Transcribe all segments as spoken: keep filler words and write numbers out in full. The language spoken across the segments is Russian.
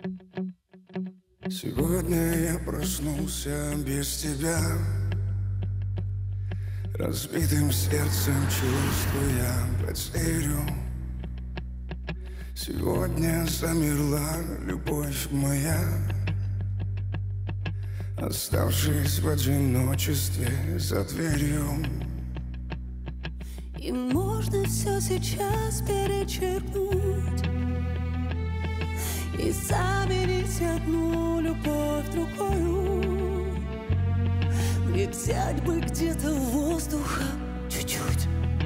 Сегодня я проснулся без тебя, разбитым сердцем чувствуя потерю. Сегодня замерла любовь моя, оставшись в одиночестве за дверью. И можно все сейчас перечеркнуть и заменить одну любовь другую. И взять бы где-то воздуха чуть-чуть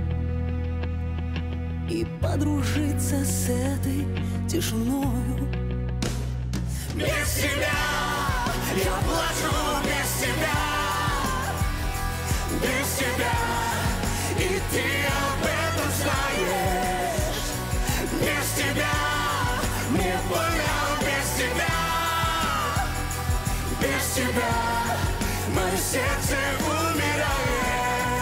и подружиться с этой тишиною. Без тебя я плачу, без тебя, без тебя, и ты об этом знаешь. Без тебя мне больно, без тебя, без тебя мое сердце умирает.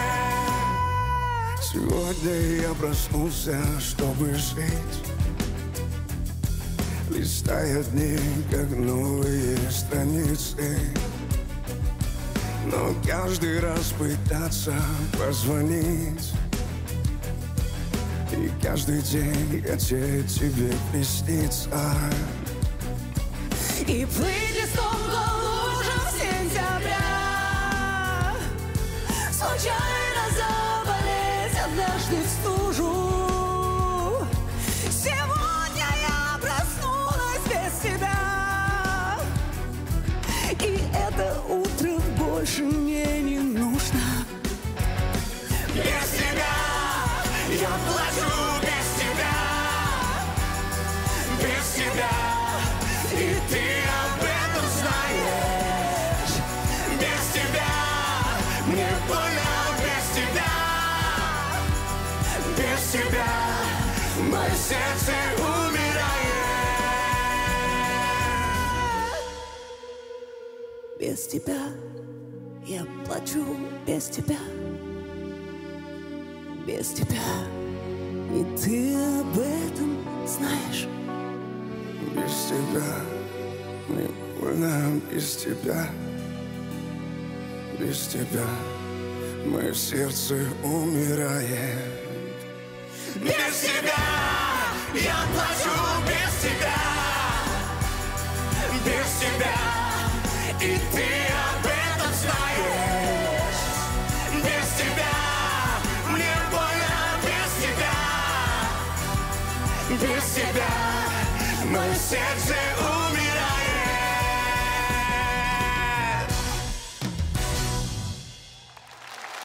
Сегодня я проснулся, чтобы жить, листая дни, как новые страницы. Но каждый раз пытаться позвонить, и каждый день хотеть тебе присниться. И плыть листом по лужам сентября, случайно заболеть однажды в стужу. Сегодня я проснулась без тебя, и это утро больше мне не нужно. Без тебя я плачу, без тебя, без тебя, и ты об этом знаешь. Без тебя мне больно, без тебя, без тебя мое сердце умирает. Без тебя я плачу, без тебя, без тебя, и ты об этом знаешь. Без тебя мне больно, без тебя, без тебя мое сердце умирает. Без тебя я плачу, без тебя, без тебя, и ты об этом знаешь. Без тебя мне больно, без тебя, без тебя мое сердце умирает.